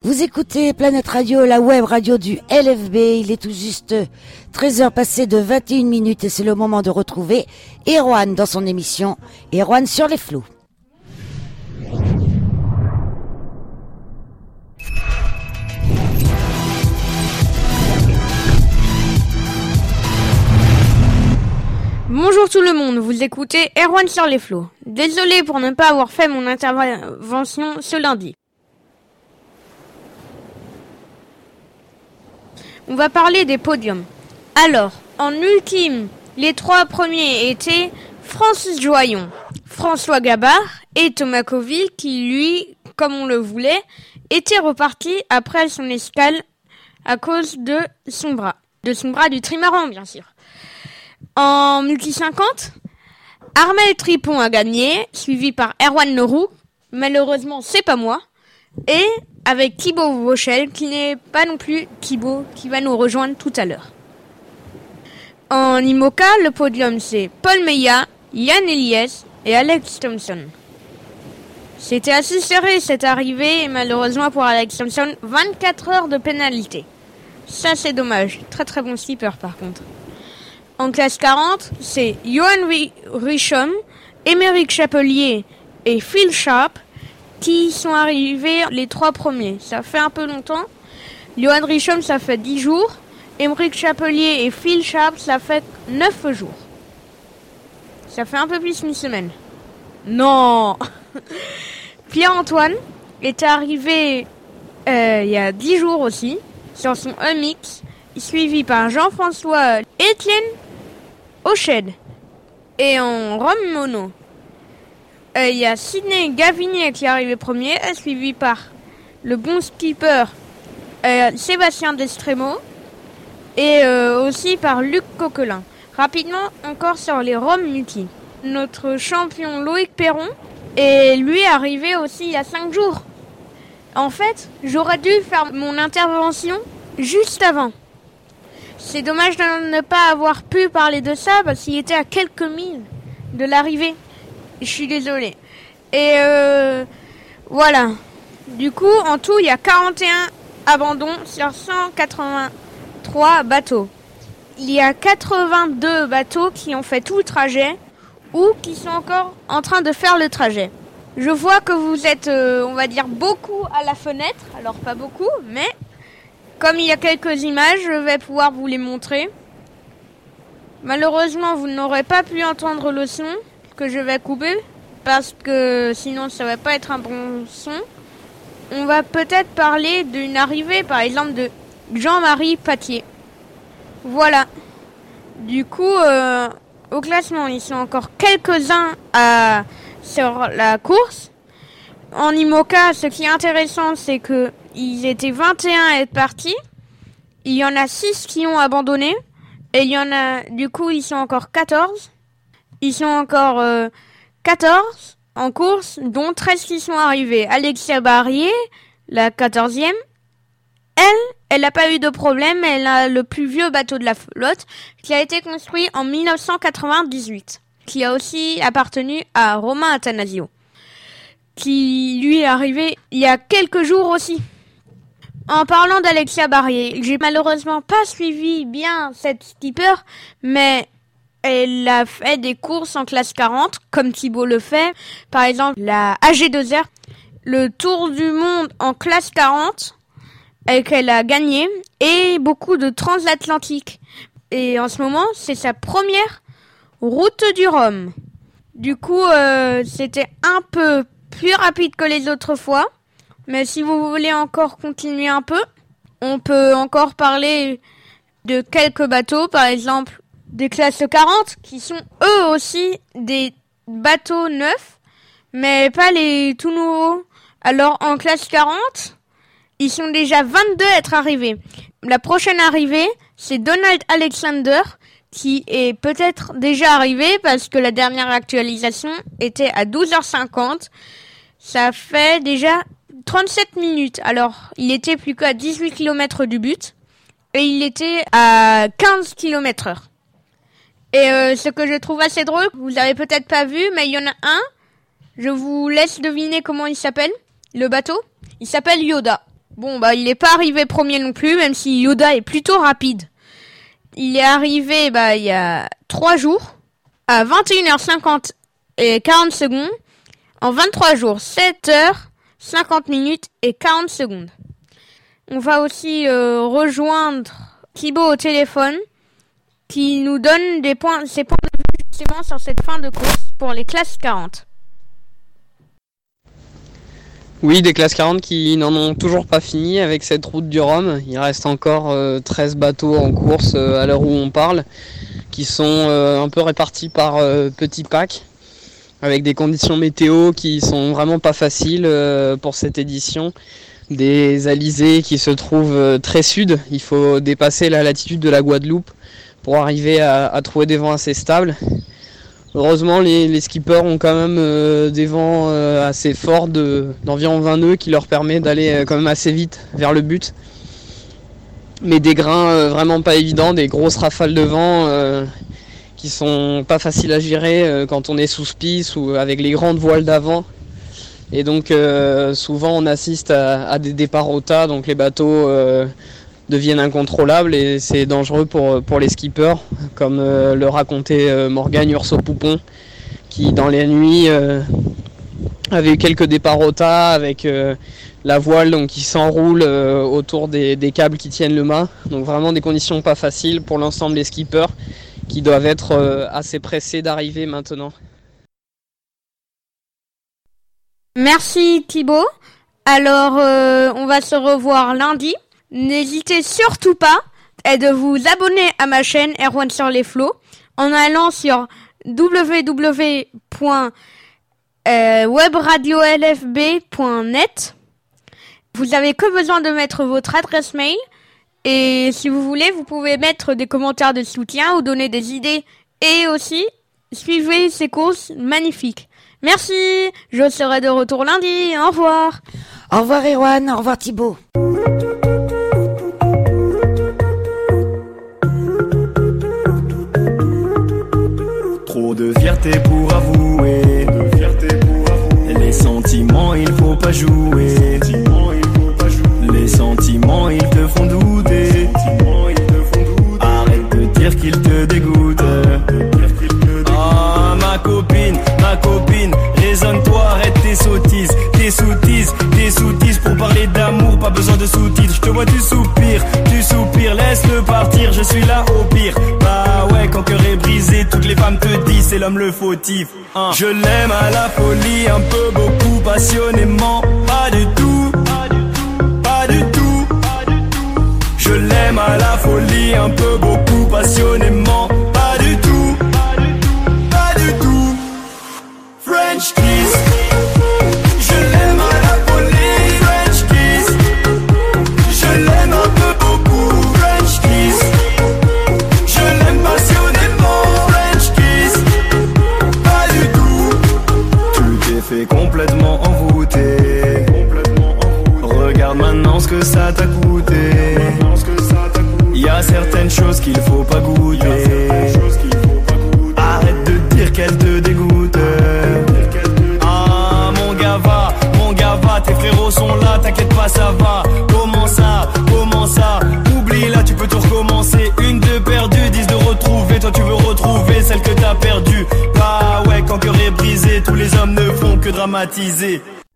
Vous écoutez Planète Radio, la web radio du LFB. Il est tout juste 13h passées de 21 minutes et c'est le moment de retrouver Erwan dans son émission Erwan sur les flots. Bonjour tout le monde, vous écoutez Erwan sur les flots. Désolé pour ne pas avoir fait mon intervention ce lundi. On va parler des podiums. Alors, en ultime, les 3 premiers étaient Francis Joyon, François Gabard et Thomas Coville qui, lui, comme on le voulait, était reparti après son escale à cause de son bras du trimaran, bien sûr. En multi 50, Armel Tripon a gagné, suivi par Erwan Leroux, malheureusement c'est pas moi, et avec Thibaut Vauchel, qui n'est pas non plus Thibaut, qui va nous rejoindre tout à l'heure. En IMOCA, le podium c'est Paul Meillat, Yann Eliès et Alex Thompson. C'était assez serré cette arrivée, et malheureusement pour Alex Thompson, 24 heures de pénalité. Ça c'est dommage, très très bon skipper par contre. En classe 40, c'est Johan Richomme, Émeric Chapelier et Phil Sharp qui sont arrivés les 3 premiers. Ça fait un peu longtemps. Johan Richomme, ça fait 10 jours. Émeric Chapelier et Phil Sharp, ça fait 9 jours. Ça fait un peu plus d'une semaine. Non. Pierre-Antoine est arrivé il y a 10 jours aussi, sur son EMX, suivi par Jean-François Etienne Oched. Et en Rome Mono, il y a Sidney Gavinier qui est arrivé premier, suivi par le bon skipper Sébastien Destremo et aussi par Luc Coquelin. Rapidement, encore sur les Rome Multi. Notre champion Loïc Perron est lui arrivé aussi il y a 5 jours. En fait, j'aurais dû faire mon intervention juste avant. C'est dommage de ne pas avoir pu parler de ça parce qu'il était à quelques milles de l'arrivée. Je suis désolée. Et voilà. Du coup, en tout, il y a 41 abandons sur 183 bateaux. Il y a 82 bateaux qui ont fait tout le trajet ou qui sont encore en train de faire le trajet. Je vois que vous êtes, on va dire, beaucoup à la fenêtre. Alors, pas beaucoup, mais comme il y a quelques images, je vais pouvoir vous les montrer. Malheureusement, vous n'aurez pas pu entendre le son que je vais couper parce que sinon ça va pas être un bon son. On va peut-être parler d'une arrivée, par exemple, de Jean-Marie Patier. Voilà. Du coup, au classement, ils sont encore quelques-uns sur la course. En IMOCA, ce qui est intéressant, c'est que ils étaient 21 à être partis. Il y en a 6 qui ont abandonné. Et il y en a, du coup, ils sont encore 14. Ils sont encore 14 en course, dont 13 qui sont arrivés. Alexia Barrier, la 14e. Elle n'a pas eu de problème. Elle a le plus vieux bateau de la flotte, qui a été construit en 1998. Qui a aussi appartenu à Romain Attanasio, qui lui est arrivé il y a quelques jours aussi. En parlant d'Alexia Barrier, j'ai malheureusement pas suivi bien cette skipper, mais elle a fait des courses en classe 40, comme Thibaut le fait. Par exemple, la AG2R, le Tour du Monde en classe 40, qu'elle a gagné, et beaucoup de transatlantique. Et en ce moment, c'est sa première route du Rhum. Du coup, c'était un peu plus rapide que les autres fois. Mais si vous voulez encore continuer un peu, on peut encore parler de quelques bateaux, par exemple des classes 40, qui sont eux aussi des bateaux neufs, mais pas les tout nouveaux. Alors en classe 40, ils sont déjà 22 à être arrivés. La prochaine arrivée, c'est Donald Alexander, qui est peut-être déjà arrivé parce que la dernière actualisation était à 12h50. Ça fait déjà 37 minutes. Alors, il était plus qu'à 18 km du but et il était à 15 km/h. Et ce que je trouve assez drôle, vous avez peut-être pas vu, mais il y en a un. Je vous laisse deviner comment il s'appelle, le bateau. Il s'appelle Yoda. Bon, il n'est pas arrivé premier non plus, même si Yoda est plutôt rapide. Il est arrivé, il y a 3 jours, à 21h50 et 40 secondes. En 23 jours, 7h50 et 40 secondes. On va aussi rejoindre Thibaut au téléphone, qui nous donne ses points de vue justement sur cette fin de course pour les classes 40. Oui, des classes 40 qui n'en ont toujours pas fini avec cette route du Rhum. Il reste encore 13 bateaux en course à l'heure où on parle, qui sont un peu répartis par petits packs, avec des conditions météo qui sont vraiment pas faciles pour cette édition. Des alizés qui se trouvent très sud. Il faut dépasser la latitude de la Guadeloupe pour arriver à trouver des vents assez stables. Heureusement, les skippers ont quand même des vents assez forts d'environ 20 nœuds qui leur permet d'aller quand même assez vite vers le but. Mais des grains vraiment pas évidents, des grosses rafales de vent qui sont pas faciles à gérer quand on est sous spice ou avec les grandes voiles d'avant. Et donc souvent on assiste à des départs au tas, donc les bateaux deviennent incontrôlables et c'est dangereux pour les skippers, comme le racontait Morgane Urso-Poupon, qui dans les nuits avait eu quelques départs au tas avec la voile donc, qui s'enroule autour des câbles qui tiennent le mât. Donc vraiment des conditions pas faciles pour l'ensemble des skippers qui doivent être assez pressés d'arriver maintenant. Merci Thibaut. Alors on va se revoir lundi. N'hésitez surtout pas de vous abonner à ma chaîne Erwan sur les flots en allant sur www.webradiolfb.net. Vous avez que besoin de mettre votre adresse mail et si vous voulez, vous pouvez mettre des commentaires de soutien ou donner des idées et aussi suivez ces courses magnifiques. Merci, je serai de retour lundi, au revoir. Au revoir Erwan, au revoir Thibaut. Trop de fierté pour avouer, les sentiments il faut pas jouer, les sentiments ils te font douter, arrête de dire qu'ils te dégoûtent. Ah ma copine, raisonne-toi, arrête tes sottises, tes soutises pour parler d'amour, pas besoin de sous-titres. Je te vois tu soupires, laisse-le partir, je suis là au pire. Bah ouais, quand cœur est brisé, toutes les femmes te disent c'est l'homme le fautif. Je l'aime à la folie, un peu, beaucoup, passionnément, pas du tout. Je l'aime à la folie, un peu, beaucoup, passionnément, pas du tout. French kiss, je l'aime à la folie, French kiss, je l'aime un peu beaucoup, French kiss, je l'aime passionnément, French kiss, pas du tout. Tu t'es fait complètement envoûter, regarde maintenant ce que ça t'a coûté. Y a certaines choses qu'il faut pas goûter, arrête de dire qu'elles te dégoûtent. Tes frérots sont là, t'inquiète pas ça va. Comment ça, oublie là tu peux tout recommencer. Une de perdue, 10 de retrouver. Toi tu veux retrouver celle que t'as perdue. Bah ouais, quand cœur est brisé, tous les hommes ne font que dramatiser.